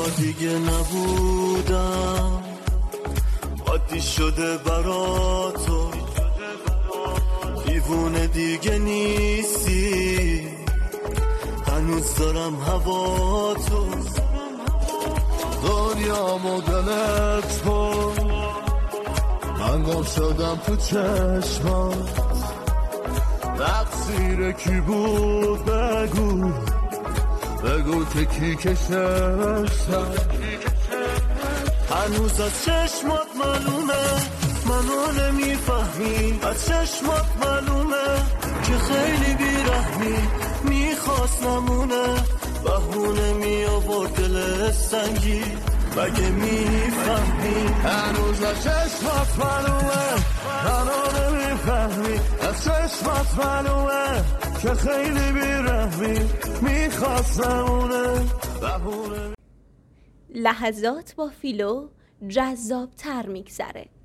تنها دیگه نبودم، عادی شده برا تو، دیوونه دیگه نیستی، هنوز دارم هوا تو، دنیا مدلت بود، من گم شدم تو چشمات، تقصیر کی بود بگو، بگو که کی کششتم، هنوز از چشمات معلومه منو نمیفهمی، از چشمات معلومه که خیلی بیرحمی، میخواست نمونه بهونه می آورد دل سنگی، مگه میفهمی؟ هنوز از چشمات معلومه منو نمیفهمی، از چشمات معلومه که خیلی بیرحمی، میخواست نمونه بهونه. لحظات با فیلو جذاب تر میگذره.